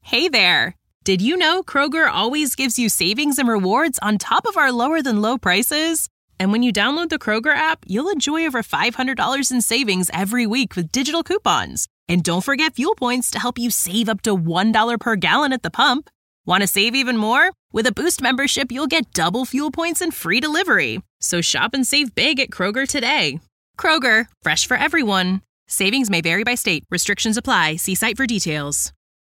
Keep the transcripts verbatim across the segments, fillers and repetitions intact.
Hey there! Did you know Kroger always gives you savings and rewards on top of our lower-than-low prices? And when you download the Kroger app, you'll enjoy over five hundred dollars in savings every week with digital coupons. And don't forget fuel points to help you save up to one dollar per gallon at the pump. Want to save even more? With a Boost membership, you'll get double fuel points and free delivery. So shop and save big at Kroger today. Kroger, fresh for everyone. Savings may vary by state. Restrictions apply. See site for details.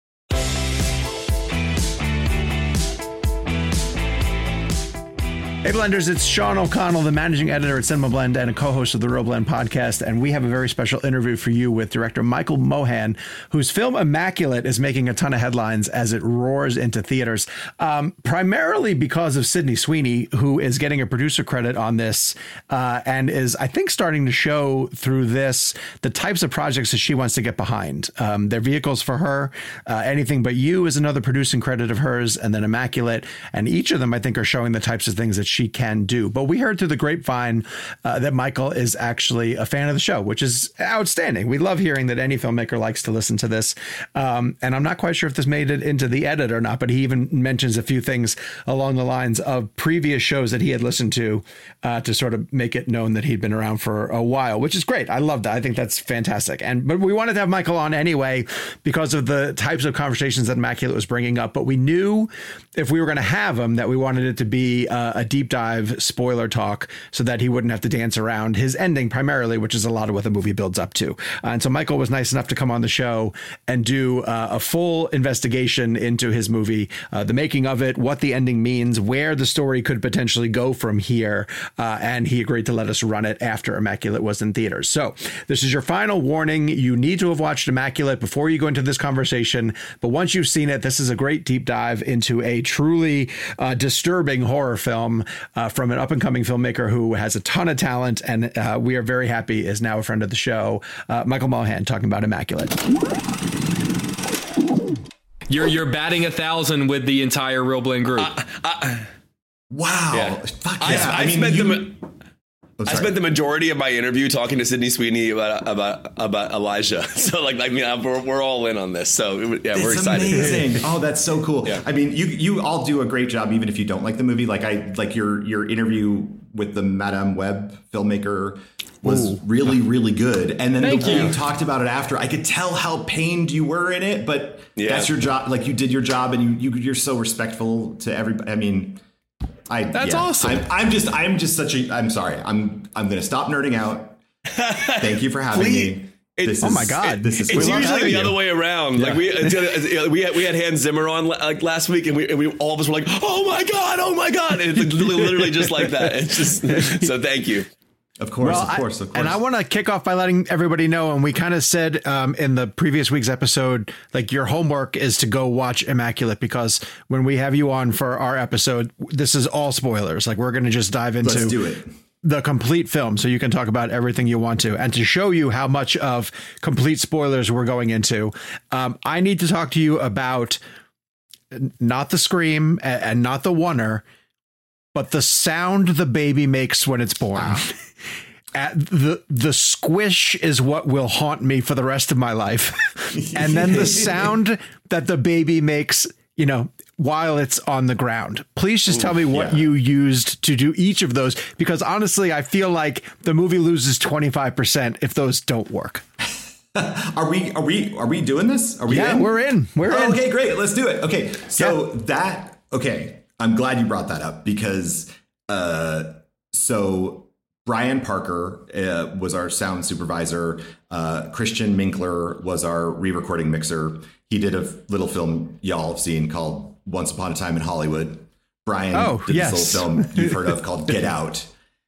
Hey Blenders, it's Sean O'Connell, the managing editor at Cinema Blend and a co-host of the Real Blend podcast, and we have a very special interview for you with director Michael Mohan, whose film Immaculate is making a ton of headlines as it roars into theaters, um, primarily because of Sydney Sweeney, who is getting a producer credit on this uh, and is, I think, starting to show through this the types of projects that she wants to get behind. Um, they're vehicles for her. Uh, Anything But You is another producing credit of hers, and then Immaculate, and each of them, I think, are showing the types of things that she can do. But we heard through the grapevine uh, that Michael is actually a fan of the show, which is outstanding. We love hearing that any filmmaker likes to listen to this. Um, and I'm not quite sure if this made it into the edit or not, but he even mentions a few things along the lines of previous shows that he had listened to uh, to sort of make it known that he'd been around for a while, which is great. I love that. I think that's fantastic. And but we wanted to have Michael on anyway because of the types of conversations that Immaculate was bringing up. But we knew if we were going to have him that we wanted it to be uh, a deep dive spoiler talk so that he wouldn't have to dance around his ending primarily, which is a lot of what the movie builds up to. Uh, and so Michael was nice enough to come on the show and do uh, a full investigation into his movie, uh, the making of it, what the ending means, where the story could potentially go from here. Uh, and he agreed to let us run it after Immaculate was in theaters. So this is your final warning. You need to have watched Immaculate before you go into this conversation. But once you've seen it, this is a great deep dive into a truly uh, disturbing horror film uh, from an up-and-coming filmmaker who has a ton of talent, and uh, we are very happy is now a friend of the show, uh, Michael Mohan, talking about Immaculate. You're you're batting a thousand with the entire Real Blend group. Uh, uh, wow. Yeah. Fuck yeah. I, I, I mean, spent you... the Oh, I spent the majority of my interview talking to Sydney Sweeney about about about Elijah. So like, I mean, we're, we're all in on this. So yeah, it's we're excited. Amazing. Oh, that's so cool. Yeah. I mean, you you all do a great job, even if you don't like the movie. Like I like your your interview with the Madame Web filmmaker was Ooh. really, really good. And then Thank the way you. you talked about it after, I could tell how pained you were in it, but yeah. that's your job. Like you did your job, and you, you you're so respectful to everybody. I mean, I that's yeah, awesome. I'm, I'm just I'm just such a I'm sorry. I'm I'm going to stop nerding out. Thank you for having me. This oh is, my God! It, this is it's usually the you. other way around. Yeah. Like we we had we had Hans Zimmer on like last week, and we and we all of us were like, oh my God, oh my God! And it's literally just like that. It's just so thank you. Of course, well, of course, of course. I, and I want to kick off by letting everybody know, and we kind of said um, in the previous week's episode, like your homework is to go watch Immaculate, because when we have you on for our episode, this is all spoilers. Like we're going to just dive into Let's do it. the complete film, so you can talk about everything you want to. And to show you how much of complete spoilers we're going into, um, I need to talk to you about not the scream and, and not the oneer, but the sound the baby makes when it's born. Wow. At the the squish is what will haunt me for the rest of my life. And then the sound that the baby makes, you know, while it's on the ground. Please just Ooh, tell me what yeah. you used to do each of those, because honestly, I feel like the movie loses twenty-five percent if those don't work. Are we are we are we doing this? Are we Yeah, in? we're in. We're oh, in. Okay, great. Let's do it. Okay. So yeah. that okay. I'm glad you brought that up, because uh so Brian Parker uh, was our sound supervisor. Uh, Christian Minkler was our re-recording mixer. He did a little film y'all have seen called Once Upon a Time in Hollywood. Brian oh, did yes. this little film you've heard of called Get Out.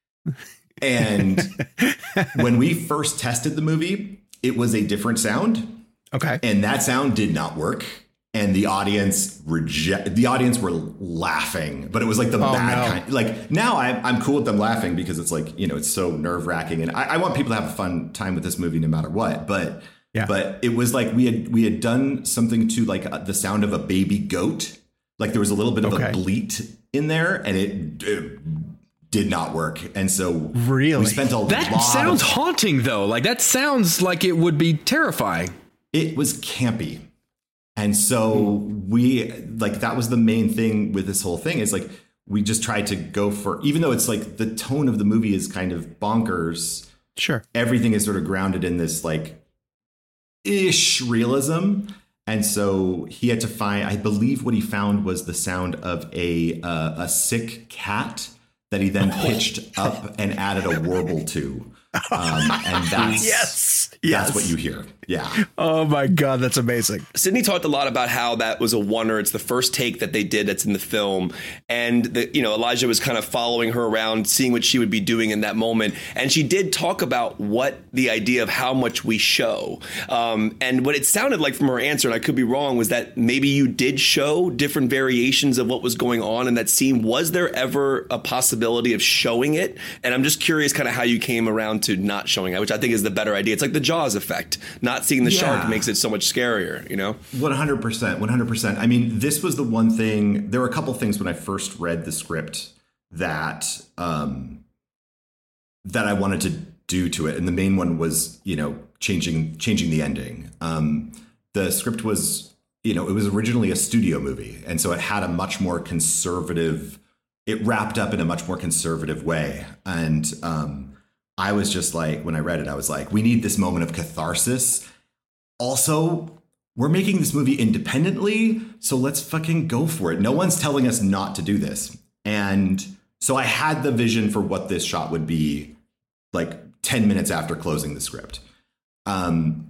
And when we first tested the movie, it was a different sound. Okay. And that sound did not work. And the audience reject. The audience were laughing, but it was like the oh, bad no. kind. Like now, I'm I'm cool with them laughing, because it's like, you know, it's so nerve wracking, and I, I want people to have a fun time with this movie no matter what. But yeah. but it was like we had we had done something to like uh, the sound of a baby goat. Like there was a little bit of okay. a bleat in there, and it, it did not work. And so really, we spent a that lot sounds of, haunting though. Like that sounds like it would be terrifying. It was campy. And so we like that was the main thing with this whole thing is like we just tried to go for, even though it's like the tone of the movie is kind of bonkers. Sure. Everything is sort of grounded in this like ish realism. And so he had to find, I believe what he found was the sound of a uh, a sick cat that he then pitched up and added a warble to. Um, and that's, yes, that's yes. what you hear. Yeah. Oh, my God. That's amazing. Sydney talked a lot about how that was a wonder. It's the first take that they did that's in the film. And, the, you know, Elijah was kind of following her around, seeing what she would be doing in that moment. And she did talk about what the idea of how much we show. Um, and what it sounded like from her answer, and I could be wrong, was that maybe you did show different variations of what was going on in that scene. Was there ever a possibility of showing it? And I'm just curious kind of how you came around to not showing it, which I think is the better idea. It's like the Jaws effect. Not seeing the yeah. shark makes it so much scarier, you know? one hundred percent, one hundred percent. I mean, this was the one thing, there were a couple things when I first read the script that um, that I wanted to do to it. And the main one was, you know, changing changing the ending. Um, the script was, you know, it was originally a studio movie. And so it had a much more conservative, it wrapped up in a much more conservative way. And um, I was just like, when I read it, I was like, we need this moment of catharsis. Also, we're making this movie independently, so let's fucking go for it. No one's telling us not to do this. And so I had the vision for what this shot would be like ten minutes after closing the script. Um,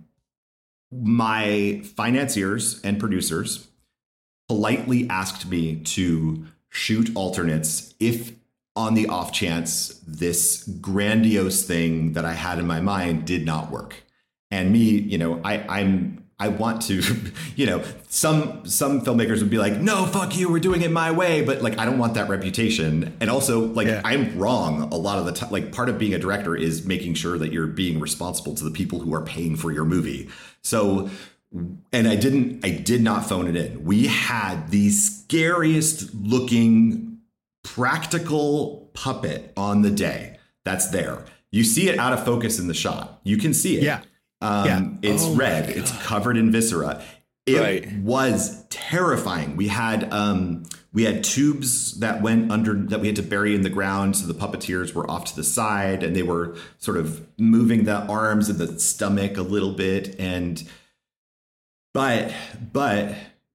my financiers and producers politely asked me to shoot alternates if on the off chance this grandiose thing that I had in my mind did not work. And me, you know, I, I'm I want to, you know, some some filmmakers would be like, no, fuck you, we're doing it my way. But like, I don't want that reputation. And also, like, yeah. I'm wrong a lot of the time. Like, part of being a director is making sure that you're being responsible to the people who are paying for your movie. So, and I didn't, I did not phone it in. We had the scariest looking practical puppet on the day that's there. You see it out of focus in the shot. You can see it. Yeah. Um, yeah. It's oh red. It's covered in viscera. It right. was terrifying. We had um, we had tubes that went under that we had to bury in the ground. So the puppeteers were off to the side and they were sort of moving the arms and the stomach a little bit. And but but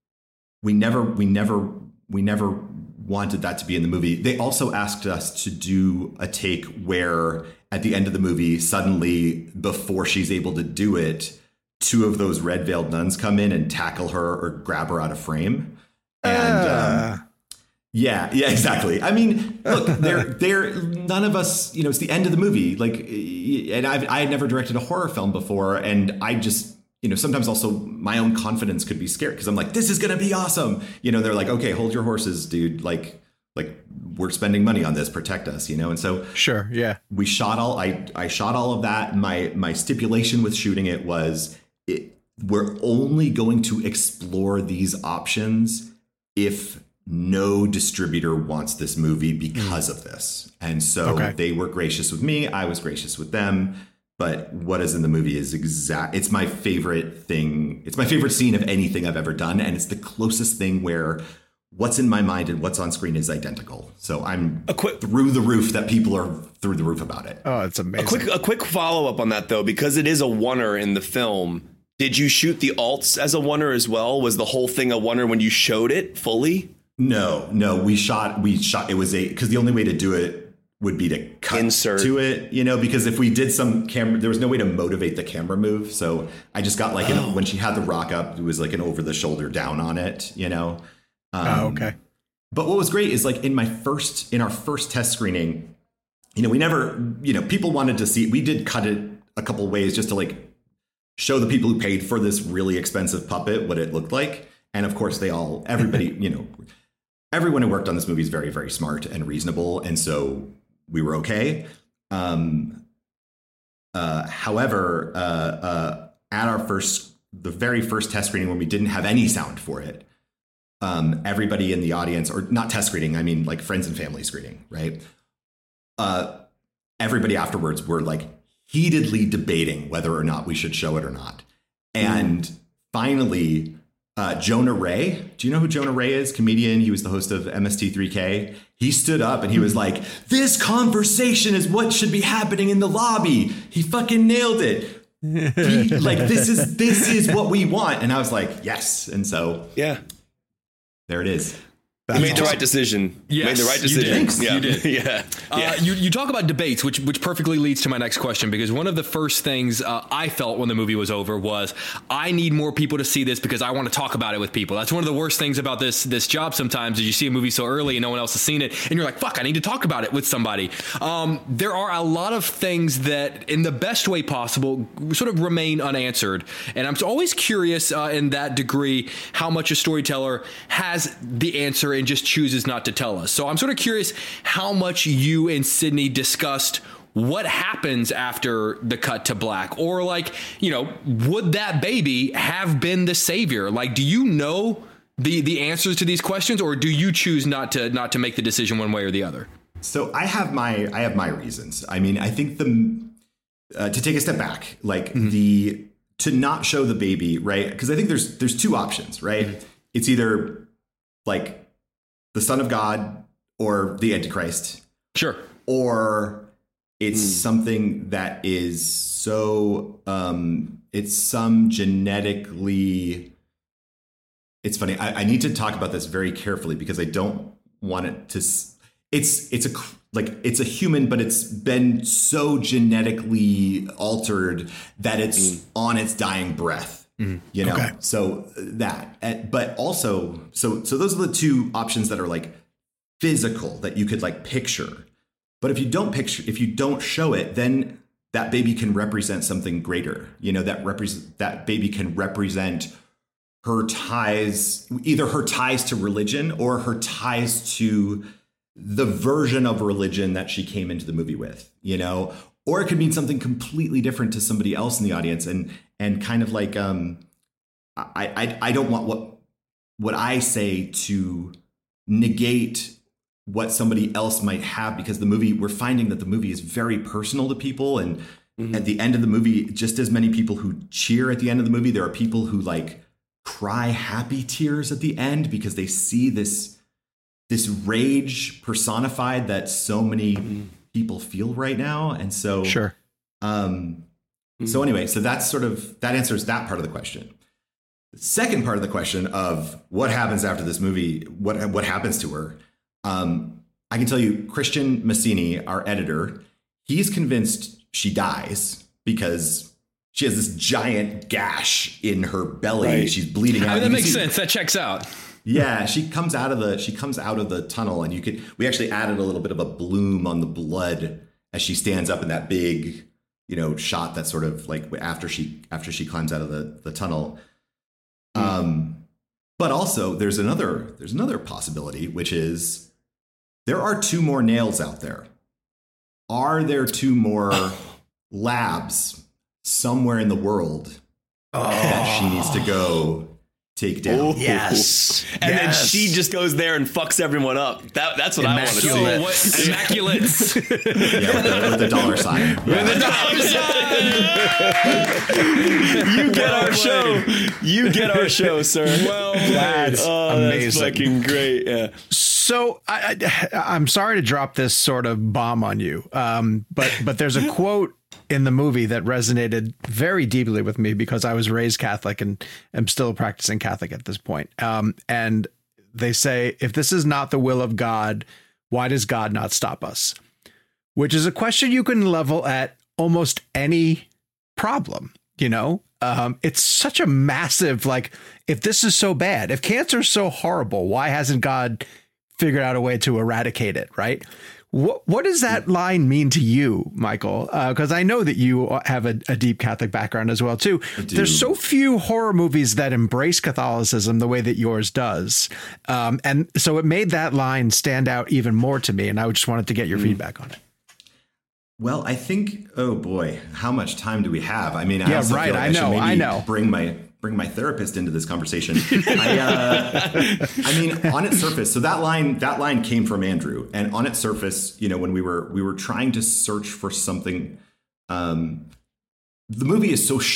we never we never we never wanted that to be in the movie. They also asked us to do a take where at the end of the movie, suddenly, before she's able to do it, two of those red veiled nuns come in and tackle her or grab her out of frame. And uh. um, yeah, yeah, exactly. I mean, look, they're they're none of us, you know, it's the end of the movie. Like, and I've, I had never directed a horror film before. And I just, you know, sometimes also my own confidence could be scared because I'm like, this is going to be awesome. You know, they're like, OK, hold your horses, dude. Like. Like, we're spending money on this, protect us, you know? And so sure, yeah. We shot all I I shot all of that. My my stipulation with shooting it was it, we're only going to explore these options if no distributor wants this movie because of this. And so okay. They were gracious with me. I was gracious with them. But what is in the movie is exact. It's my favorite thing. It's my favorite scene of anything I've ever done. And it's the closest thing where what's in my mind and what's on screen is identical. So I'm a quick, through the roof that people are through the roof about it. Oh, it's amazing. A quick, a quick follow up on that, though, because it is a oneer in the film. Did you shoot the alts as a oneer as well? Was the whole thing a oneer when you showed it fully? No, no, we shot we shot. It was a because the only way to do it would be to cut Insert. to it, you know, because if we did some camera, there was no way to motivate the camera move. So I just got like oh. an, when she had the rock up, it was like an over the shoulder down on it, you know. Um, oh, okay. But what was great is like in my first, in our first test screening, you know, we never, you know, people wanted to see, we did cut it a couple ways just to like show the people who paid for this really expensive puppet what it looked like. And of course they all, everybody, you know, everyone who worked on this movie is very, very smart and reasonable. And so we were okay. Um, uh, however, uh, uh, at our first, the very first test screening when we didn't have any sound for it, Um, everybody in the audience, or not test screening, I mean like friends and family screening, right? Uh, everybody afterwards were like heatedly debating whether or not we should show it or not. And mm. finally, uh, Jonah Ray. Do you know who Jonah Ray is? Comedian. He was the host of M S T three K. He stood up and he was like, this conversation is what should be happening in the lobby. He fucking nailed it. He, like, this is this is what we want. And I was like, yes. And so, yeah, there it is. You made the right decision. Yes, made the right decision. You did. Yeah. You did. yeah. Uh, yeah. you, you talk about debates, which which perfectly leads to my next question, because one of the first things uh, I felt when the movie was over was I need more people to see this because I want to talk about it with people. That's one of the worst things about this this job sometimes is you see a movie so early and no one else has seen it and you're like, fuck, I need to talk about it with somebody. Um, there are a lot of things that in the best way possible sort of remain unanswered. And I'm always curious uh, in that degree how much a storyteller has the answer and just chooses not to tell us. So I'm sort of curious how much you and Sydney discussed what happens after the cut to black, or like, you know, would that baby have been the savior? Like, do you know the the answers to these questions, or do you choose not to not to make the decision one way or the other? So I have my I have my reasons. I mean, I think the uh, to take a step back, like mm-hmm. the to not show the baby, right? Because I think there's there's two options, right? Mm-hmm. It's either like the Son of God or the Antichrist. Sure. Or it's mm. something that is so, um, it's some genetically, it's funny. I, I need to talk about this very carefully because I don't want it to, it's, it's a, like, it's a human, but it's been so genetically altered that it's mm. on its dying breath. You know, okay. so that, but also, so, so those are the two options that are like physical that you could like picture. But if you don't picture, if you don't show it, then that baby can represent something greater, you know, that represent that baby can represent her ties, either her ties to religion or her ties to the version of religion that she came into the movie with, you know, or it could mean something completely different to somebody else in the audience. And, and kind of like, um, I, I, I don't want what, what I say to negate what somebody else might have, because the movie, we're finding that the movie is very personal to people. And mm-hmm. at the end of the movie, just as many people who cheer at the end of the movie, there are people who like cry happy tears at the end because they see this, this rage personified that so many mm-hmm. people feel right now. And so, sure. Um, mm-hmm. so anyway, so that's sort of, that answers that part of the question. The second part of the question of what happens after this movie, what, what happens to her? Um, I can tell you, Christian Massini, our editor, he's convinced she dies because she has this giant gash in her belly. Right. She's bleeding out. I mean, that makes see, sense. That checks out. Yeah, she comes out of the she comes out of the tunnel, and you could we actually added a little bit of a bloom on the blood as she stands up in that big, you know, shot that's sort of like after she after she climbs out of the, the tunnel. Mm. Um, but also there's another there's another possibility, which is there are two more nails out there. Are there two more labs somewhere in the world oh. that she needs to go take down? Oh, yes. And yes. then she just goes there and fucks everyone up. That, that's what Immaculate. I want to see. Immaculates. yeah, with the, with the dollar sign. Yeah. With the dollar sign. You get our show. You get our show, sir. Well, that's oh, amazing. That's fucking great. Yeah. So I, I, I'm sorry to drop this sort of bomb on you, um, but but there's a quote in the movie that resonated very deeply with me because I was raised Catholic and am still practicing Catholic at this point. Um, and they say, if this is not the will of God, why does God not stop us? Which is a question you can level at almost any problem, you know? Um, it's such a massive, like, if this is so bad, if cancer is so horrible, why hasn't God figured out a way to eradicate it, right? What what does that line mean to you, Michael? Because uh, I know that you have a, a deep Catholic background as well, too. There's so few horror movies that embrace Catholicism the way that yours does. Um, and so it made that line stand out even more to me. And I just wanted to get your mm. feedback on it. Well, I think, oh, boy, how much time do we have? I mean, I yeah, also right. feel like I, I know. I know. Bring my bring my therapist into this conversation. I, uh, I mean, on its surface, so that line that line came from Andrew, and on its surface, you know, when we were we were trying to search for something, um, the movie is so short,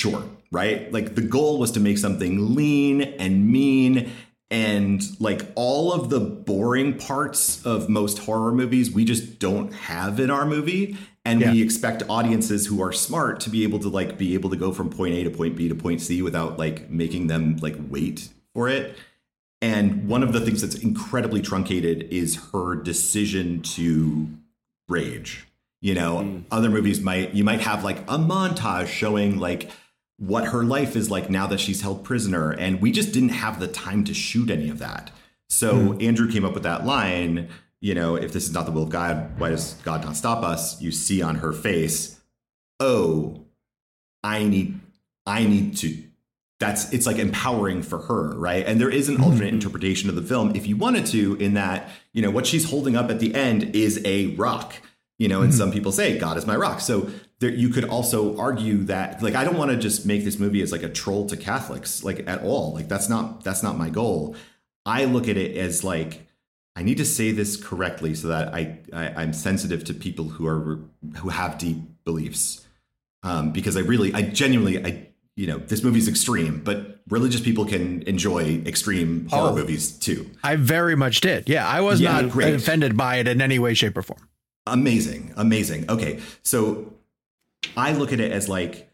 right? Like the goal was to make something lean and mean, and like all of the boring parts of most horror movies we just don't have in our movie. And yeah. we expect audiences who are smart to be able to like be able to go from point A to point B to point C without like making them like wait for it. And one of the things that's incredibly truncated is her decision to rage. You know, mm. other movies might you might have like a montage showing like what her life is like now that she's held prisoner. And we just didn't have the time to shoot any of that. So mm. Andrew came up with that line, you know, if this is not the will of God, why does God not stop us? You see on her face, oh, I need, I need to, that's, it's like empowering for her, right? And there is an alternate mm-hmm. interpretation of the film, if you wanted to, in that, you know, what she's holding up at the end is a rock, you know, and mm-hmm. some people say, God is my rock. So there, you could also argue that, like, I don't want to just make this movie as like a troll to Catholics, like at all. Like, that's not, that's not my goal. I look at it as like, I need to say this correctly so that I, I I'm sensitive to people who are who have deep beliefs, um, because I really I genuinely I you know this movie's extreme, but religious people can enjoy extreme horror oh, movies too. I very much did. Yeah, I was yeah, not great. offended by it in any way, shape, or form. Amazing, amazing. Okay, so I look at it as like,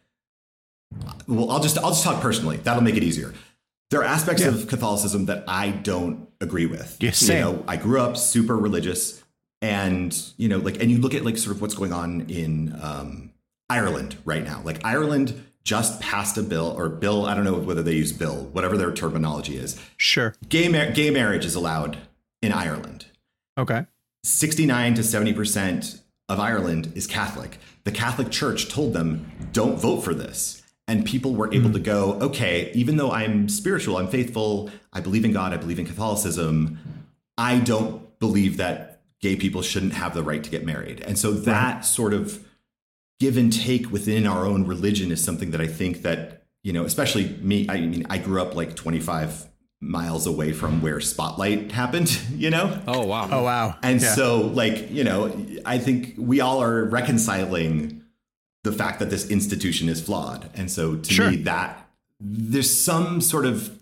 well, I'll just I'll just talk personally. That'll make it easier. There are aspects yeah. of Catholicism that I don't agree with. Yes, you know, I grew up super religious, and you know, like, and you look at like sort of what's going on in um, Ireland right now. Like Ireland just passed a bill, or bill. I don't know whether they use bill, whatever their terminology is. Sure, gay mar- gay marriage is allowed in Ireland. Okay, sixty-nine to seventy percent of Ireland is Catholic. The Catholic Church told them, don't vote for this. And people were able mm. to go, okay, even though I'm spiritual, I'm faithful, I believe in God, I believe in Catholicism, I don't believe that gay people shouldn't have the right to get married. And so that right. sort of give and take within our own religion is something that I think that, you know, especially me, I mean, I grew up like twenty-five miles away from where Spotlight happened, you know? Oh, wow. Oh, wow. And yeah. so like, you know, I think we all are reconciling the fact that this institution is flawed. And so to sure. me, that there's some sort of,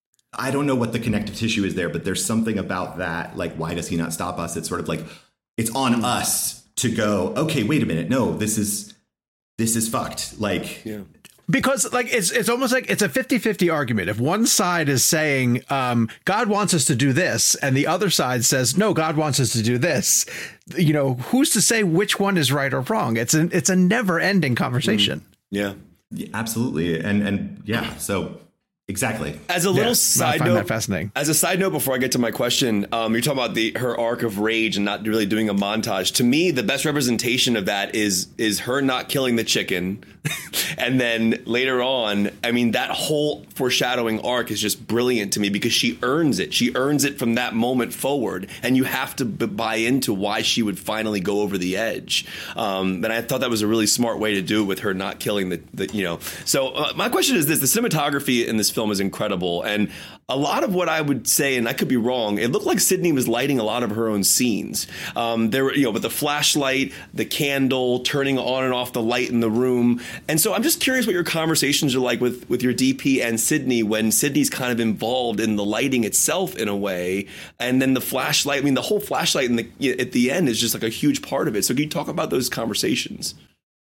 I don't know what the connective tissue is there, but there's something about that. Like, why does he not stop us? It's sort of like, it's on us to go, okay, wait a minute. No, this is, this is fucked. Like, yeah. Because like it's it's almost like it's a fifty-fifty argument. If one side is saying um, God wants us to do this, and the other side says, no, God wants us to do this, you know, who's to say which one is right or wrong? It's an it's a never ending conversation. Mm. Yeah. yeah, absolutely. And and yeah, so. Exactly. As a little yeah, side I find note, that fascinating. As a side note, before I get to my question, um, you're talking about the her arc of rage and not really doing a montage. To me, the best representation of that is is her not killing the chicken, and then later on, I mean, that whole foreshadowing arc is just brilliant to me because she earns it. She earns it from that moment forward, and you have to b- buy into why she would finally go over the edge. Um, and I thought that was a really smart way to do it with her not killing the, the you know. So uh, my question is this: the cinematography in this film is incredible, and a lot of what I would say, and I could be wrong, it looked like Sidney was lighting a lot of her own scenes. Um, there were, you know, with the flashlight, the candle, turning on and off the light in the room, and so I'm just curious what your conversations are like with with your D P and Sidney when Sidney's kind of involved in the lighting itself in a way, and then the flashlight. I mean, the whole flashlight in the at the end is just like a huge part of it. So can you talk about those conversations?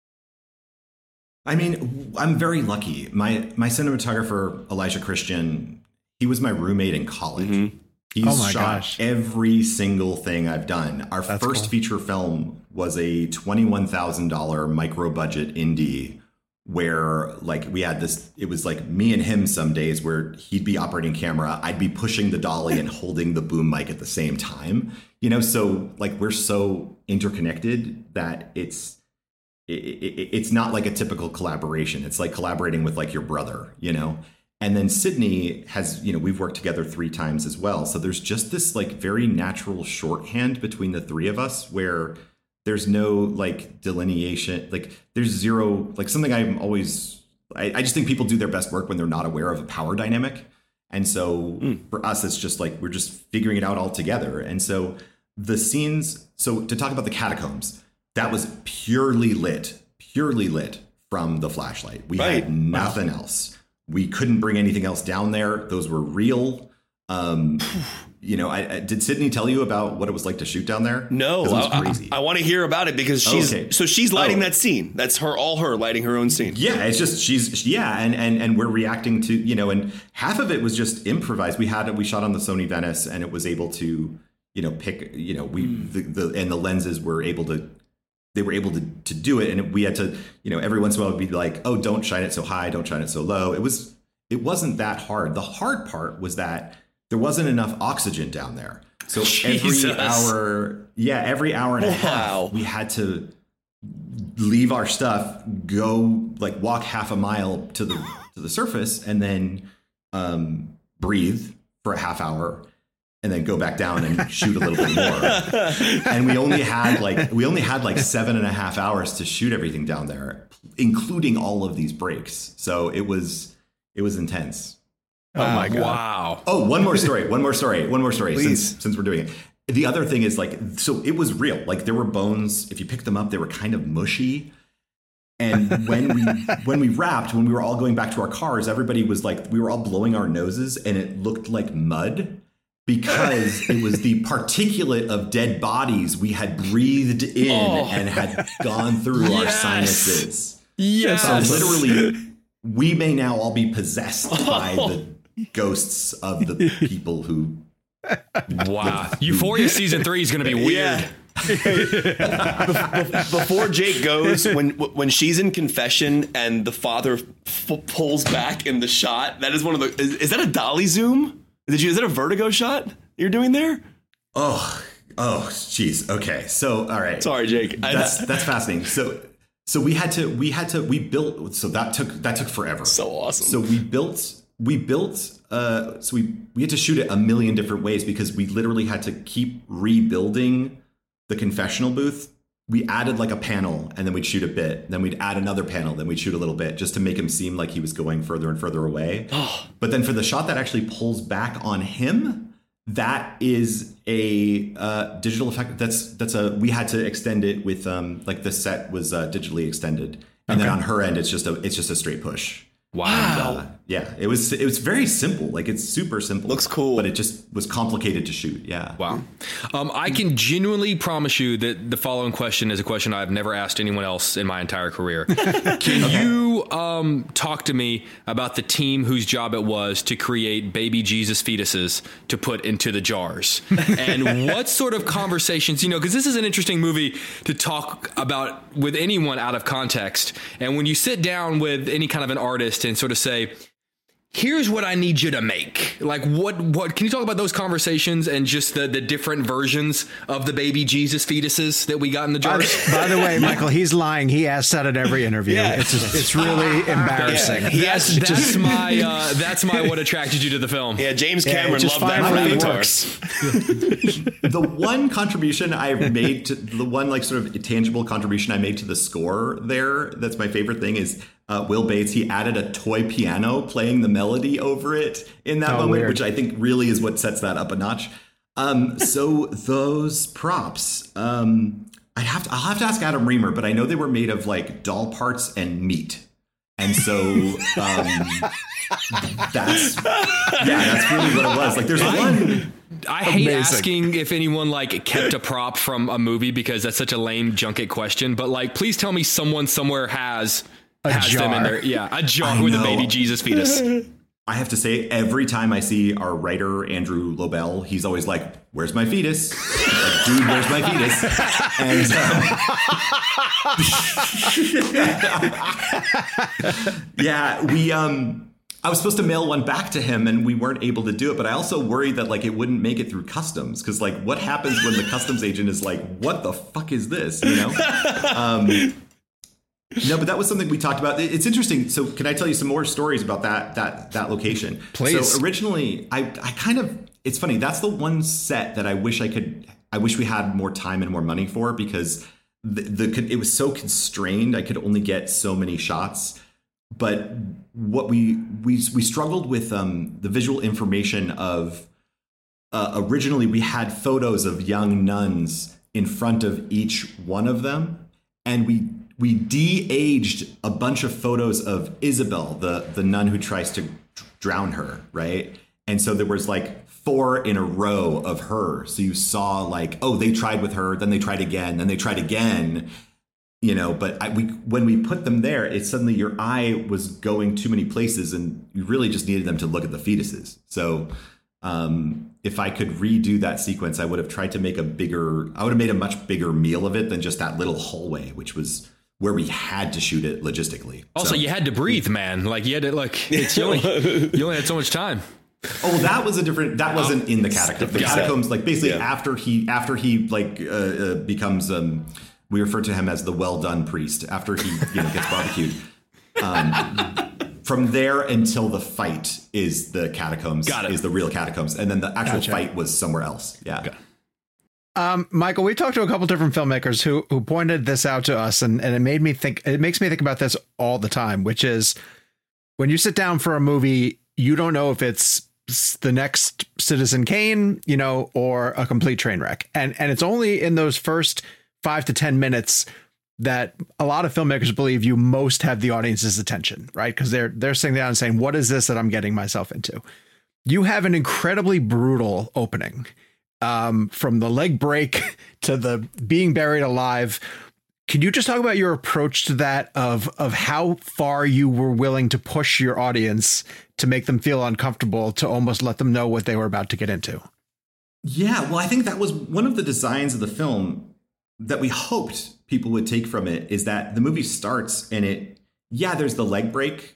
I mean, I'm very lucky. My my cinematographer, Elijah Christian, he was my roommate in college. Mm-hmm. He's oh my shot gosh. every single thing I've done. Our That's first cool. feature film was a twenty-one thousand dollars micro budget indie where like we had this, it was like me and him some days where he'd be operating camera. I'd be pushing the dolly and holding the boom mic at the same time, you know? So like, we're so interconnected that it's, it's not like a typical collaboration. It's like collaborating with like your brother, you know? And then Sidney has, you know, we've worked together three times as well. So there's just this like very natural shorthand between the three of us where there's no like delineation, like there's zero, like something I'm always, I, I just think people do their best work when they're not aware of a power dynamic. And so mm. for us, it's just like, we're just figuring it out all together. And so the scenes, so to talk about the catacombs, that was purely lit, purely lit from the flashlight. We right. had nothing wow. else. We couldn't bring anything else down there. Those were real. Um, you know, I, I did Sydney tell you about what it was like to shoot down there? No, it was I, crazy. I, I want to hear about it because she's okay. so she's lighting oh. that scene. That's her, all her lighting her own scene. Yeah, it's just she's yeah, and and and we're reacting to, you know, and half of it was just improvised. We had we shot on the Sony Venice, and it was able to, you know, pick, you know, we mm. the, the and the lenses were able to. They were able to, to do it. And we had to, you know, every once in a while we'd be like, oh, don't shine it so high. Don't shine it so low. It was, it wasn't that hard. The hard part was that there wasn't enough oxygen down there. So Jesus. every hour, yeah, every hour and a half, wow. we had to leave our stuff, go like walk half a mile to the, to the surface, and then um, breathe for a half hour. And then go back down and shoot a little bit more. And we only had like we only had like seven and a half hours to shoot everything down there, including all of these breaks. So it was it was intense. Oh my God. Wow. Oh, one more story. One more story. One more story. Please. Since since we're doing it. The other thing is like, so it was real. Like there were bones. If you picked them up, they were kind of mushy. And when we when we wrapped, when we were all going back to our cars, everybody was like, we were all blowing our noses, and it looked like mud. Because it was the particulate of dead bodies we had breathed in oh. and had gone through yes. our sinuses. Yes. So literally, we may now all be possessed oh. by the ghosts of the people who... Wow. Euphoria season three is going to be weird. Yeah. Before Jake goes, when when she's in confession and the father f- pulls back in the shot, that is one of the... Is, is that a dolly zoom? Did you? Is that a vertigo shot you're doing there? Oh, oh, jeez. Okay, so all right. Sorry, Jake. That's that's fascinating. So, so we had to, we had to, we built. So that took that took forever. So awesome. So we built, we built. Uh, so we we had to shoot it a million different ways because we literally had to keep rebuilding the confessional booth. We added like a panel, and then we'd shoot a bit. Then we'd add another panel. Then we'd shoot a little bit just to make him seem like he was going further and further away. Oh. But then for the shot that actually pulls back on him, that is a uh, digital effect. That's that's a we had to extend it with um, like the set was uh, digitally extended, and okay. then on her end, it's just a it's just a straight push. Wow. And, uh, yeah, it was it was very simple. Like it's super simple. Looks cool. But it just was complicated to shoot. Yeah. Wow. Um, I can genuinely promise you that the following question is a question I've never asked anyone else in my entire career. Can okay. you um, talk to me about the team whose job it was to create baby Jesus fetuses to put into the jars? And what sort of conversations, you know, because this is an interesting movie to talk about with anyone out of context. And when you sit down with any kind of an artist and sort of say, here's what I need you to make. Like what, what can you talk about those conversations and just the, the different versions of the baby Jesus fetuses that we got in the jars? By the, by the way, Michael, he's lying. He asks that at every interview. Yeah. It's it's really embarrassing. Yeah. That's, that's just my, uh, that's my, what attracted you to the film. Yeah. James Cameron yeah, loved that for Avatar. The one contribution I made to the one like sort of tangible contribution I made to the score there, that's my favorite thing is Uh, Will Bates, he added a toy piano playing the melody over it in that oh, moment, weird. Which I think really is what sets that up a notch. Um, so those props, um, I have to, I'll have to ask Adam Reamer, but I know they were made of like doll parts and meat. And so um, that's, yeah, that's really what it was. Like there's one... I hate Amazing. asking if anyone like kept a prop from a movie because that's such a lame junket question. But like, please tell me someone somewhere has... A has jar. them in there. Yeah, a jar with a baby Jesus fetus. I have to say, every time I see our writer, Andrew Lobel, he's always like, where's my fetus? Like, dude, where's my fetus? And um, yeah, we, um, I was supposed to mail one back to him and we weren't able to do it. But I also worried that like it wouldn't make it through customs. Cause like what happens when the customs agent is like, what the fuck is this? You know? Um, No, but that was something we talked about. It's interesting. So can I tell you some more stories about that that that location? Please. So originally, I, I kind of, it's funny. That's the one set that I wish I could, I wish we had more time and more money for because the, the it was so constrained. I could only get so many shots. But what we, we, we struggled with um, the visual information of, uh, originally we had photos of young nuns in front of each one of them. And we we de-aged a bunch of photos of Isabel, the the nun who tries to drown her, right? And so there was like four in a row of her. So you saw like, oh, they tried with her, then they tried again, then they tried again, you know. But I, we when we put them there, it suddenly your eye was going too many places, and you really just needed them to look at the fetuses. So um, if I could redo that sequence, I would have tried to make a bigger, I would have made a much bigger meal of it than just that little hallway, which was where we had to shoot it logistically. Also, so, you had to breathe, man. Like you had to, like, it's you only, you only had so much time. Oh, well, that was a different. That wasn't in the catacombs. The catacombs, like basically yeah. after he after he like uh, uh, becomes, um, we refer to him as the well done priest. After he you know gets barbecued, um, from there until the fight is the catacombs. Got it. Is the real catacombs, and then the actual Gotcha. fight was somewhere else. Yeah. Okay. Um, Michael, we talked to a couple different filmmakers who who pointed this out to us, and, and it made me think. It makes me think about this all the time, which is when you sit down for a movie, you don't know if it's the next Citizen Kane, you know, or a complete train wreck, and and it's only in those first five to ten minutes that a lot of filmmakers believe you most have the audience's attention, right? Because they're they're sitting down and saying, "What is this that I'm getting myself into?" You have an incredibly brutal opening. Um, from the leg break to the being buried alive. Can you just talk about your approach to that of of how far you were willing to push your audience to make them feel uncomfortable, to almost let them know what they were about to get into? Yeah, well, I think that was one of the designs of the film that we hoped people would take from it, is that the movie starts and it, yeah, there's the leg break,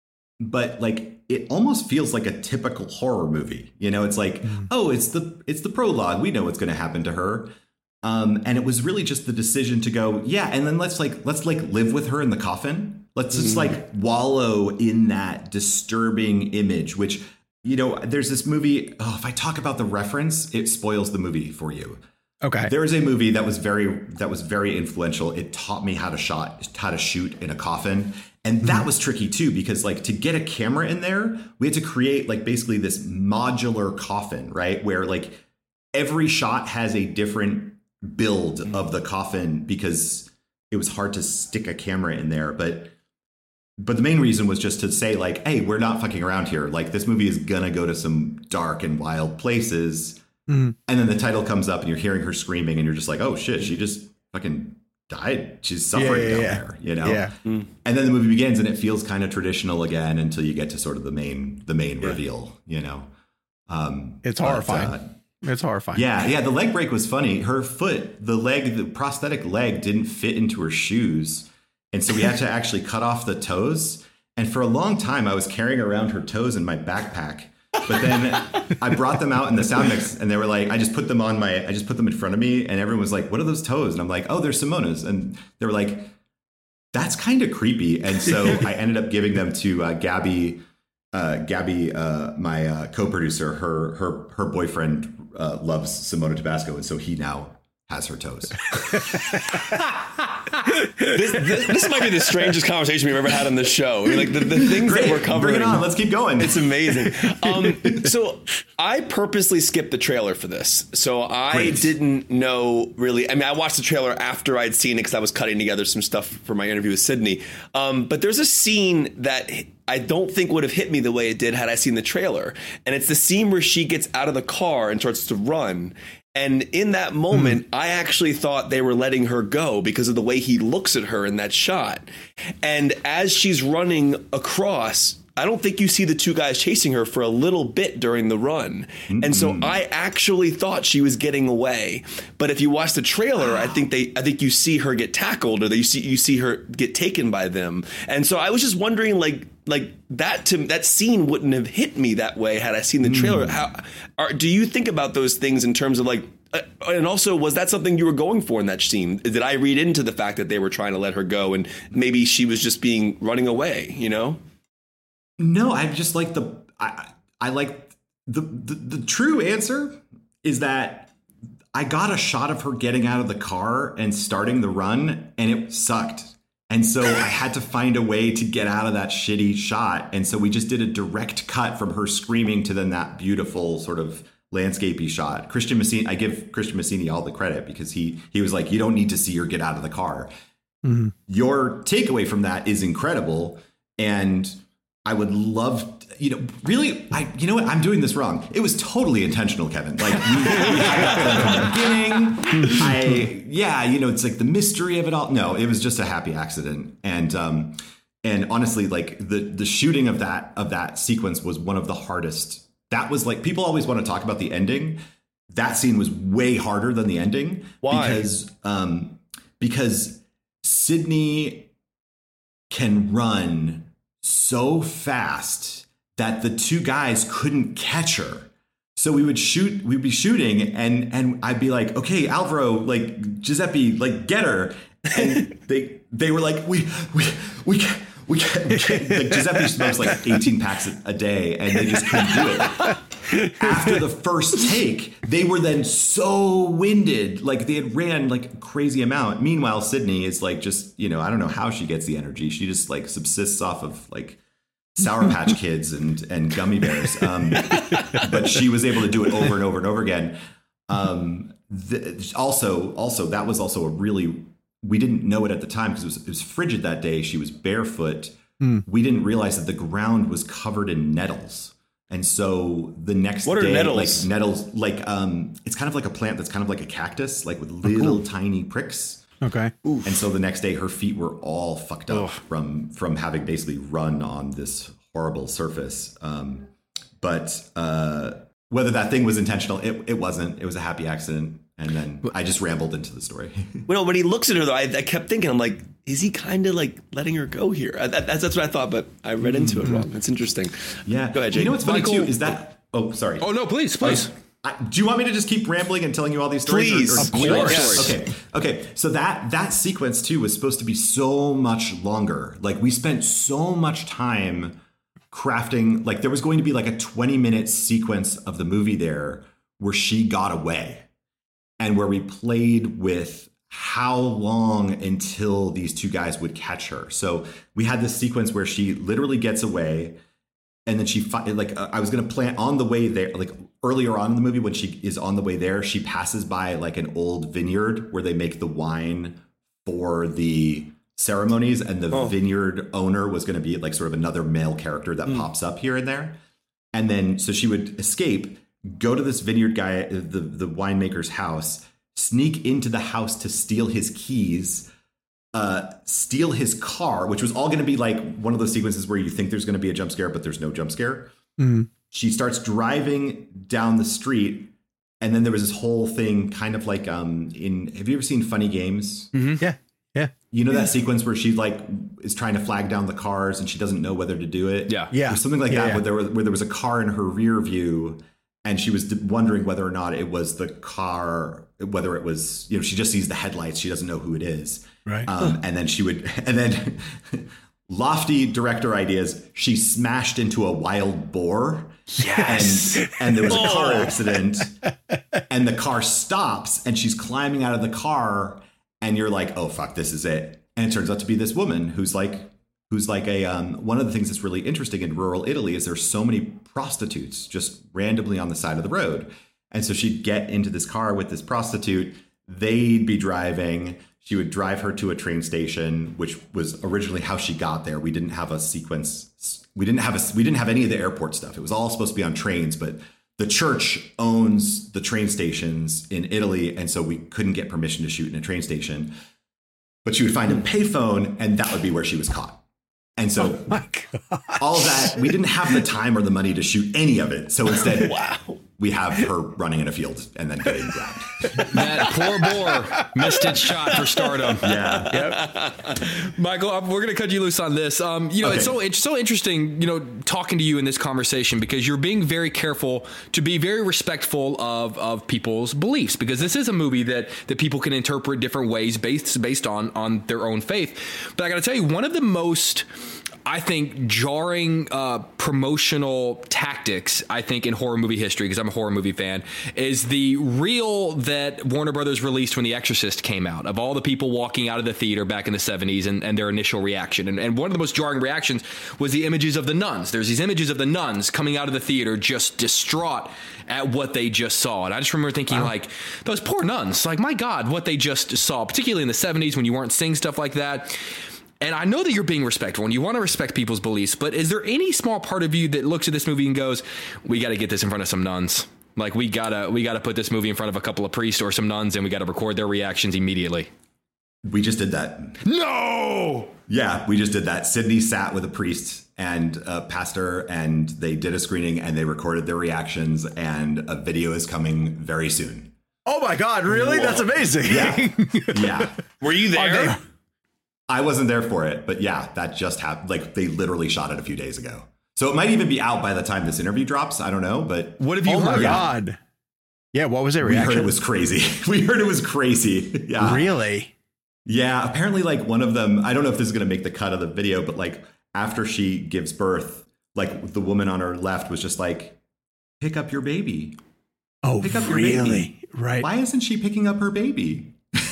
but like, it almost feels like a typical horror movie. You know, it's like, mm. oh, it's the it's the prologue. We know what's going to happen to her. Um, and it was really just the decision to go, yeah, and then let's like let's like live with her in the coffin. Let's just mm. like wallow in that disturbing image, which, you know, there's this movie. Oh, if I talk about the reference, it spoils the movie for you. Okay. There is a movie that was very that was very influential. It taught me how to shot how to shoot in a coffin. And that was tricky, too, because like to get a camera in there, we had to create like basically this modular coffin, right, where like every shot has a different build of the coffin because it was hard to stick a camera in there. But but the main reason was just to say, like, hey, we're not fucking around here. Like, this movie is going to go to some dark and wild places. Mm. And then the title comes up and you're hearing her screaming and you're just like, oh, shit, she just fucking died. She's suffering yeah, yeah, down yeah. there, you know? Yeah. Mm. And then the movie begins and it feels kind of traditional again until you get to sort of the main the main yeah. reveal, you know? Um, it's horrifying. But, uh, it's horrifying. Yeah, yeah. The leg break was funny. Her foot, the leg, the prosthetic leg didn't fit into her shoes. And so we had to actually cut off the toes. And for a long time, I was carrying around her toes in my backpack. But then I brought them out in the sound mix and they were like, I just put them on my, I just put them in front of me and everyone was like, what are those toes? And I'm like, oh, they're Simona's. And they were like, that's kind of creepy. And so I ended up giving them to uh, Gabby, uh, Gabby, uh, my uh, co-producer. Her, her, her boyfriend uh, loves Simona Tabasco. And so he now has her toes. this, this, this might be the strangest conversation we've ever had on this show. I mean, like the, the things Great. that we're covering. Bring it on. Let's keep going. It's amazing. Um, so I purposely skipped the trailer for this. So I Great. didn't know really. I mean, I watched the trailer after I'd seen it because I was cutting together some stuff for my interview with Sydney. Um, but there's a scene that I don't think would have hit me the way it did had I seen the trailer. And it's the scene where she gets out of the car and starts to run. And in that moment, mm. I actually thought they were letting her go because of the way he looks at her in that shot. And as she's running across, I don't think you see the two guys chasing her for a little bit during the run. Mm-hmm. And so I actually thought she was getting away. But if you watch the trailer, I think they I think you see her get tackled or that you see you see her get taken by them. And so I was just wondering, like like that to that scene wouldn't have hit me that way had I seen the trailer. Mm. How are, do you think about those things in terms of like uh, and also, was that something you were going for in that scene? Did I read into the fact that they were trying to let her go and maybe she was just being running away, you know? No, I just like the I I like the, the the true answer is that I got a shot of her getting out of the car and starting the run and it sucked. And so I had to find a way to get out of that shitty shot. And so we just did a direct cut from her screaming to then that beautiful sort of landscapey shot. Christian Massini, I give Christian Massini all the credit because he he was like, you don't need to see her get out of the car. Mm-hmm. Your takeaway from that is incredible. And I would love, you know, really, I, you know what? I'm doing this wrong. It was totally intentional, Kevin. Like, we, we had that from the beginning. I, yeah, you know, it's like the mystery of it all. No, it was just a happy accident. And, um, and honestly, like the, the shooting of that, of that sequence was one of the hardest. That was like, people always want to talk about the ending. That scene was way harder than the ending. Why? Because, um, because Sydney can run so fast that the two guys couldn't catch her. So we would shoot, we'd be shooting and, and I'd be like, okay, Alvaro, like Giuseppe, like get her. And they, they were like, we, we, we can't, we can't, we can't. Like Giuseppe smokes like eighteen packs a day and they just couldn't do it. After the first take, they were then so winded, like they had ran like a crazy amount. Meanwhile, Sydney is like just, you know, I don't know how she gets the energy. She just like subsists off of like Sour Patch Kids and and gummy bears. Um, but she was able to do it over and over and over again. Um, the, also, also that was also a really, we didn't know it at the time because it was, it was frigid that day. She was barefoot. Mm. We didn't realize that the ground was covered in nettles. And so the next what day, are nettles? like nettles, like um, it's kind of like a plant that's kind of like a cactus, like with little oh, cool. tiny pricks. Okay. Oof. And so the next day, her feet were all fucked up oh. from from having basically run on this horrible surface. Um, but uh, whether that thing was intentional, it, it wasn't. It was a happy accident. And then I just rambled into the story. Well, when he looks at her, though, I, I kept thinking, I'm like, is he kind of like letting her go here? I, that, that's, that's what I thought, but I read into mm-hmm. it wrong. That's interesting. Yeah. Go ahead, Jake. You know what's funny, Michael, too, is that... Oh, sorry. Oh, no, please, please. Uh, I, do you want me to just keep rambling and telling you all these stories? Please. Or, or, of course. yes. Okay. Okay. So that, that sequence, too, was supposed to be so much longer. Like, we spent so much time crafting... Like, there was going to be like a twenty-minute sequence of the movie there where she got away. And where we played with how long until these two guys would catch her. So we had this sequence where she literally gets away, and then she like uh, I was going to plan on the way there, like earlier on in the movie when she is on the way there, she passes by like an old vineyard where they make the wine for the ceremonies, and the oh. vineyard owner was going to be like sort of another male character that mm. pops up here and there. And then so she would escape, go to this vineyard guy, the, the winemaker's house, sneak into the house to steal his keys, uh, steal his car, which was all going to be like one of those sequences where you think there's going to be a jump scare, but there's no jump scare. Mm-hmm. She starts driving down the street. And then there was this whole thing kind of like um, in, have you ever seen Funny Games? Mm-hmm. Yeah. Yeah. You know yeah. that sequence where she like is trying to flag down the cars and she doesn't know whether to do it? Yeah. Yeah. Or something like yeah, that yeah. Where, there were, where there was a car in her rear view. And she was wondering whether or not it was the car, whether it was, you know, she just sees the headlights. She doesn't know who it is. Right. Um, and then she would, and then lofty director ideas, she smashed into a wild boar. Yes. And, and there was a car accident and the car stops and she's climbing out of the car and you're like, oh, fuck, this is it. And it turns out to be this woman who's like, who's like a, um, one of the things that's really interesting in rural Italy is there's so many prostitutes just randomly on the side of the road. And so she'd get into this car with this prostitute, they'd be driving, she would drive her to a train station, which was originally how she got there. We didn't have a sequence. We didn't have a, we didn't have any of the airport stuff. It was all supposed to be on trains, but the church owns the train stations in Italy. And so we couldn't get permission to shoot in a train station, but she would find a payphone and that would be where she was caught. And so oh my God. all of that, we didn't have the time or the money to shoot any of it. So instead, wow. we have her running in a field and then getting grabbed. That poor boar missed its shot for stardom. Yeah. Yep. Michael, we're going to cut you loose on this. Um, you know, okay. it's so it's so interesting, you know, talking to you in this conversation because you're being very careful to be very respectful of of people's beliefs, because this is a movie that that people can interpret different ways based based on on their own faith. But I got to tell you, one of the most I think jarring uh, promotional tactics, I think, in horror movie history, because I'm a horror movie fan, is the reel that Warner Brothers released when The Exorcist came out, of all the people walking out of the theater back in the seventies and, and their initial reaction. And, and one of the most jarring reactions was the images of the nuns. There's these images of the nuns coming out of the theater just distraught at what they just saw. And I just remember thinking, wow. like, those poor nuns, like, my God, what they just saw, particularly in the seventies when you weren't seeing stuff like that. And I know that you're being respectful and you want to respect people's beliefs, but is there any small part of you that looks at this movie and goes, we got to get this in front of some nuns? Like, we gotta, we gotta put this movie in front of a couple of priests or some nuns, and we got to record their reactions immediately. We just did that. No! Yeah, we just did that. Sydney sat with a priest and a pastor, and they did a screening, and they recorded their reactions, and a video is coming very soon. Oh my God, really? Whoa. That's amazing. Yeah. Yeah. Were you there? I wasn't there for it, but yeah, that just happened. Like, they literally shot it a few days ago. So it might even be out by the time this interview drops. I don't know, but what have you oh heard? Oh my God. Yeah, what was their reaction? We heard it was crazy. We heard it was crazy. Yeah. Really? Yeah, apparently, like, one of them, I don't know if this is going to make the cut of the video, but like after she gives birth, like, the woman on her left was just like, pick up your baby. Oh, pick up really? Your baby. Right. Why isn't she picking up her baby?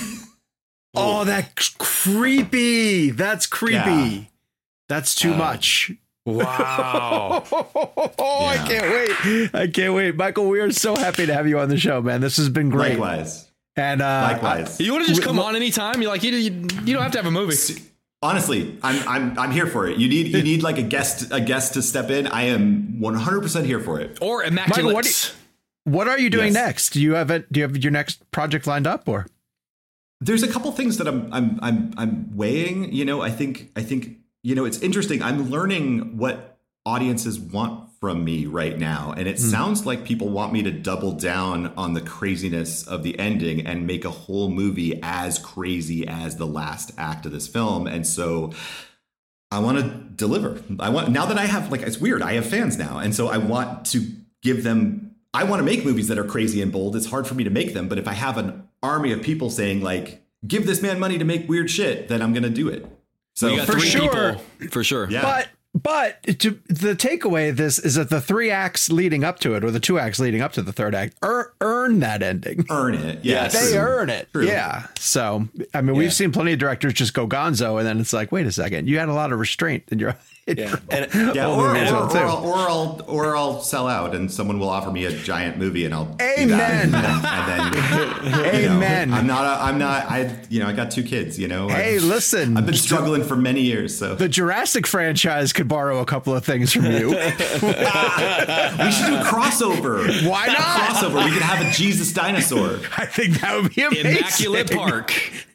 Oh, that's creepy. That's creepy. Yeah. That's too uh, much. Wow. oh, yeah. I can't wait. I can't wait. Michael, we are so happy to have you on the show, man. This has been great. Likewise. And uh, Likewise. You want to just come on anytime? You're like, you, you, you don't have to have a movie. Honestly, I'm I'm I'm here for it. You need you need like a guest a guest to step in. I am one hundred percent here for it. Or immaculate. Michael, what, you, what are you doing yes. next? Do you have it? Do you have your next project lined up, or? There's a couple things that I'm I'm I'm I'm weighing. You know, I think I think you know it's interesting. I'm learning what audiences want from me right now, and it mm. sounds like people want me to double down on the craziness of the ending and make a whole movie as crazy as the last act of this film. And so I want to deliver. I want now that I have like it's weird. I have fans now, and so I want to give them. I want to make movies that are crazy and bold. It's hard for me to make them, but if I have an army of people saying like, give this man money to make weird shit, then I'm going to do it. So you got for three sure, people, for sure. Yeah. But, but to, the takeaway of this is that the three acts leading up to it, or the two acts leading up to the third act, er, earn that ending. Earn it. Yeah. They true. earn it. True. Yeah. So, I mean, yeah. we've seen plenty of directors just go gonzo, and then it's like, wait a second, you had a lot of restraint in your. Yeah, and, yeah or, or, or, or, I'll, or I'll or I'll sell out, and someone will offer me a giant movie, and I'll amen. Do that, and then, and then amen. Know, I'm not. A, I'm not. I. You know, I got two kids. You know. Hey, I've, listen. I've been struggling for many years. So the Jurassic franchise could borrow a couple of things from you. We should do a crossover. Why not crossover? We could have a Jesus dinosaur. I think that would be amazing. Immaculate Park.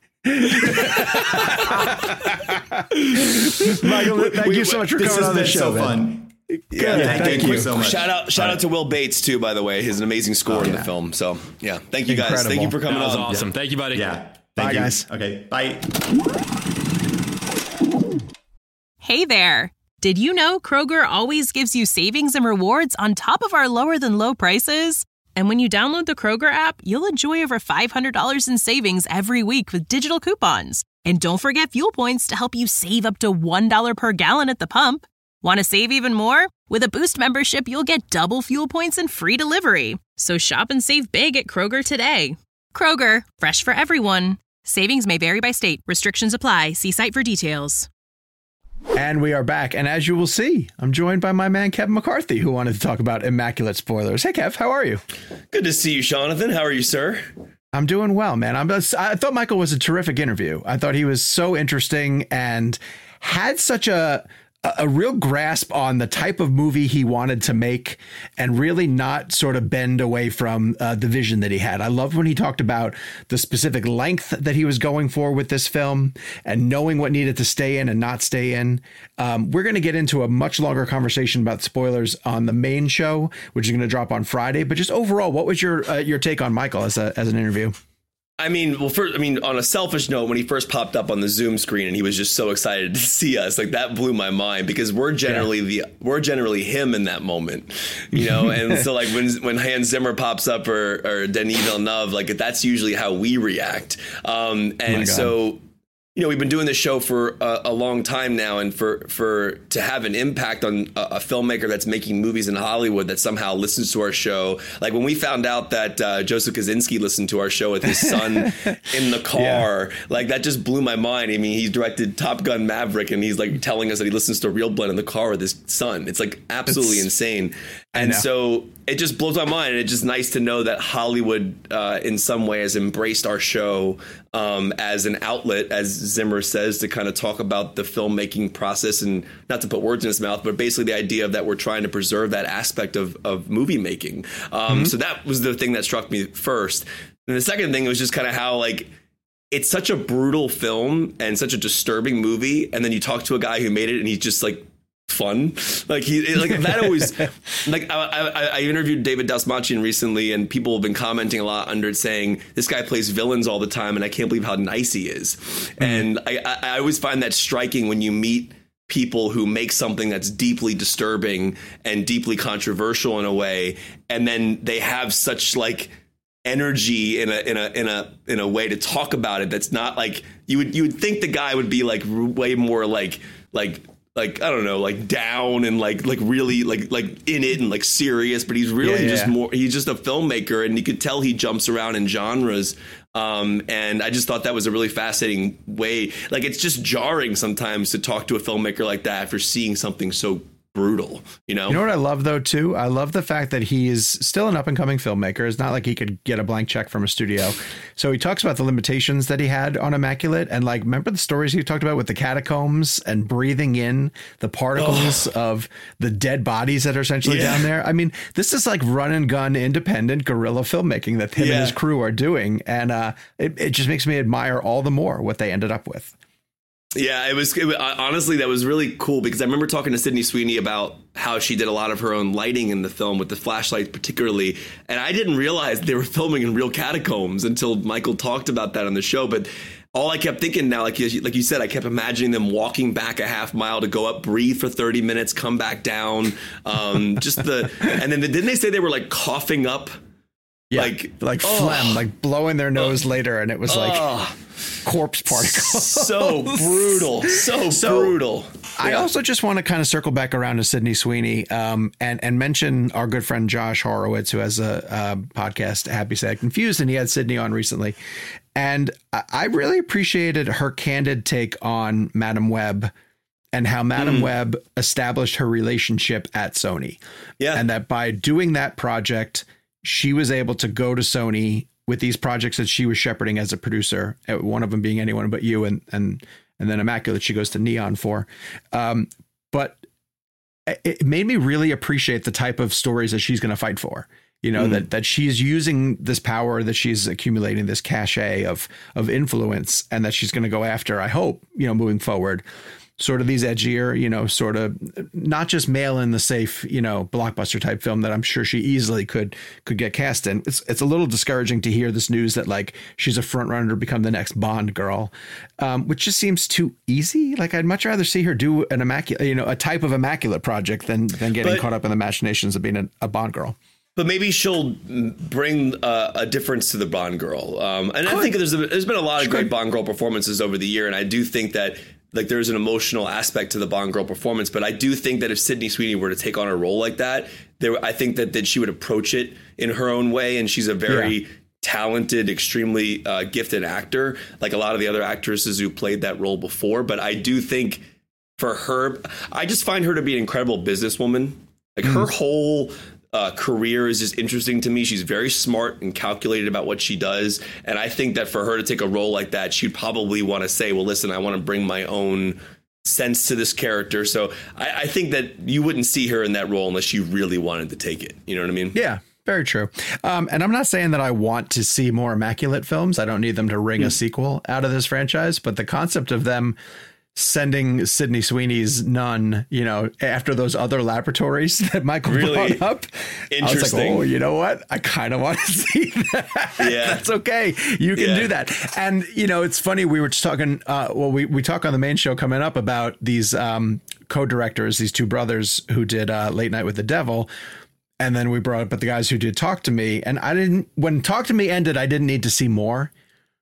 Michael, thank we, you so much for coming on the show. So fun. Yeah, yeah, thank, thank you so much. Shout out, shout out to Will Bates too, by the way. His an amazing score oh, yeah. in the film. So yeah, thank you guys. Incredible. Thank you for coming on. That was on. awesome. Yeah. Thank you, buddy. Yeah. Thank bye, you. guys. Okay. Bye. Hey there. Did you know Kroger always gives you savings and rewards on top of our lower than low prices? And when you download the Kroger app, you'll enjoy over five hundred dollars in savings every week with digital coupons. And don't forget fuel points to help you save up to one dollar per gallon at the pump. Want to save even more? With a Boost membership, you'll get double fuel points and free delivery. So shop and save big at Kroger today. Kroger, fresh for everyone. Savings may vary by state. Restrictions apply. See site for details. And we are back. And as you will see, I'm joined by my man, Kevin McCarthy, who wanted to talk about immaculate spoilers. Hey, Kev, how are you? Good to see you, Jonathan. How are you, sir? I'm doing well, man. I'm, I thought Michael was a terrific interview. I thought he was so interesting and had such a a real grasp on the type of movie he wanted to make and really not sort of bend away from uh, the vision that he had. I loved when he talked about the specific length that he was going for with this film and knowing what needed to stay in and not stay in. Um, we're going to get into a much longer conversation about spoilers on the main show, which is going to drop on Friday. But just overall, what was your uh, your take on Michael as a, as an interview? I mean, well, first, I mean, on a selfish note, when he first popped up on the Zoom screen and he was just so excited to see us, like that blew my mind because we're generally yeah. the we're generally him in that moment, you know. And so, like when when Hans Zimmer pops up or or Denis Villeneuve, like that's usually how we react. Um, and oh so. you know, we've been doing this show for a, a long time now, and for for to have an impact on a, a filmmaker that's making movies in Hollywood that somehow listens to our show. Like when we found out that uh, Joseph Kosinski listened to our show with his son in the car, yeah. like that just blew my mind. I mean, he directed Top Gun Maverick, and he's like telling us that he listens to Real Blend in the car with his son. It's like absolutely it's, insane. And so it just blows my mind. And it's just nice to know that Hollywood uh, in some way has embraced our show um, as an outlet, as Zimmer says, to kind of talk about the filmmaking process, and not to put words in his mouth, but basically the idea of that we're trying to preserve that aspect of, of movie making. Um, mm-hmm. So that was the thing that struck me first. And the second thing was just kind of how, like, it's such a brutal film and such a disturbing movie. And then you talk to a guy who made it and he's just like, fun. Like he like that always like I, I, I interviewed David Dastmalchian recently, and people have been commenting a lot under it saying this guy plays villains all the time and I can't believe how nice he is. Mm-hmm. And I, I, I always find that striking when you meet people who make something that's deeply disturbing and deeply controversial in a way, and then they have such like energy in a in a in a in a way to talk about it that's not like you would you would think the guy would be like way more like like like, I don't know, like down and like like really like like in it and like serious. But he's really yeah, yeah. just more he's just a filmmaker. And you could tell he jumps around in genres. Um, and I just thought that was a really fascinating way. Like, it's just jarring sometimes to talk to a filmmaker like that after seeing something so brutal, you know? You know what I love, though, too? I love the fact that he is still an up and coming filmmaker. It's not like he could get a blank check from a studio. So he talks about the limitations that he had on Immaculate. And like, remember the stories he talked about with the catacombs and breathing in the particles oh. of the dead bodies that are essentially yeah. down there? I mean, this is like run and gun, independent guerrilla filmmaking that him yeah. and his crew are doing. And uh, it, it just makes me admire all the more what they ended up with. Yeah, it was, it was honestly, that was really cool, because I remember talking to Sydney Sweeney about how she did a lot of her own lighting in the film with the flashlights particularly. And I didn't realize they were filming in real catacombs until Michael talked about that on the show. But all I kept thinking now, like you, like you said, I kept imagining them walking back a half mile to go up, breathe for thirty minutes, come back down. Um, just the and then didn't they say they were like coughing up? Yeah, like like oh, phlegm, like blowing their nose oh, later. And it was like oh, corpse particles. So brutal. So, so brutal. I yeah. also just want to kind of circle back around to Sydney Sweeney um, and, and mention our good friend Josh Horowitz, who has a, a podcast, Happy Sad Confused, and he had Sydney on recently. And I really appreciated her candid take on Madame Web and how Madame mm. Web established her relationship at Sony. Yeah. And that by doing that project, she was able to go to Sony with these projects that she was shepherding as a producer, one of them being Anyone But You, and and and then Immaculate she goes to Neon for. Um, but it made me really appreciate the type of stories that she's going to fight for. You know, mm. that that she's using this power, that she's accumulating this cachet of of influence, and that she's going to go after, I hope, you know, moving forward, sort of these edgier, you know, sort of not just mail in the safe, you know, blockbuster type film that I'm sure she easily could could get cast in. It's it's a little discouraging to hear this news that like she's a front runner to become the next Bond girl, um, which just seems too easy. Like I'd much rather see her do an immaculate, you know, a type of Immaculate project than than getting but, caught up in the machinations of being a, a Bond girl. But maybe she'll bring uh, a difference to the Bond girl. Um, and could. I think there's a, there's been a lot of she great could. Bond girl performances over the year, and I do think that like there's an emotional aspect to the Bond girl performance. But I do think that if Sydney Sweeney were to take on a role like that, there I think that, that she would approach it in her own way. And she's a very yeah. talented, extremely uh, gifted actor, like a lot of the other actresses who played that role before. But I do think for her, I just find her to be an incredible businesswoman. Like mm. her whole Uh, career is just interesting to me. She's very smart and calculated about what she does. And I think that for her to take a role like that, she'd probably want to say, well, listen, I want to bring my own sense to this character. So I, I think that you wouldn't see her in that role unless she really wanted to take it. You know what I mean? Yeah. Very true. Um, and I'm not saying that I want to see more Immaculate films. I don't need them to wring mm. a sequel out of this franchise. But the concept of them sending Sydney Sweeney's nun, you know, after those other laboratories that Michael really? brought up. Interesting. I was like, oh, you know what? I kind of want to see that. Yeah. That's okay. You can yeah. do that. And, you know, it's funny. We were just talking, uh, well, we, we talk on the main show coming up about these um, co-directors, these two brothers who did uh, Late Night with the Devil. And then we brought up the guys who did Talk to Me. And I didn't, when Talk to Me ended, I didn't need to see more.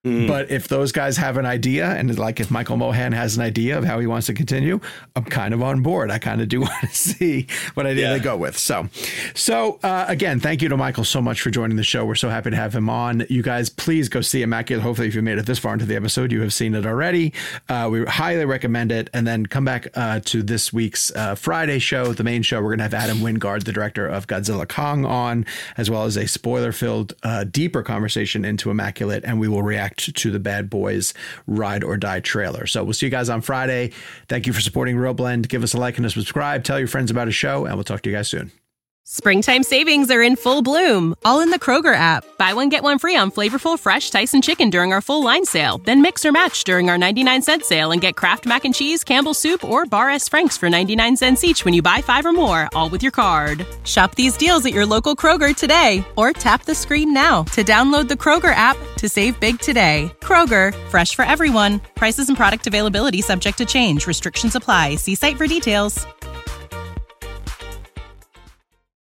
Mm. But if those guys have an idea, and like if Michael Mohan has an idea of how he wants to continue, I'm kind of on board. I kind of do want to see what idea yeah. they go with. So, so uh, again, thank you to Michael so much for joining the show. We're so happy to have him on. You guys, please go see Immaculate. Hopefully, if you made it this far into the episode, you have seen it already. Uh, we highly recommend it. And then come back uh, to this week's uh, Friday show, the main show. We're going to have Adam Wingard, the director of Godzilla Kong, on, as well as a spoiler-filled, uh, deeper conversation into Immaculate, and we will react to the Bad Boys Ride or Die trailer. So we'll see you guys on Friday. Thank you for supporting Real Blend. Give us a like and a subscribe. Tell your friends about a show, and we'll talk to you guys soon. Springtime savings are in full bloom, all in the Kroger app. Buy one, get one free on flavorful, fresh Tyson chicken during our full line sale. Then mix or match during our ninety-nine cent sale and get Kraft Mac and Cheese, Campbell's Soup, or Bar S. Frank's for ninety-nine cents each when you buy five or more, all with your card. Shop these deals at your local Kroger today, or tap the screen now to download the Kroger app to save big today. Kroger, fresh for everyone. Prices and product availability subject to change. Restrictions apply. See site for details.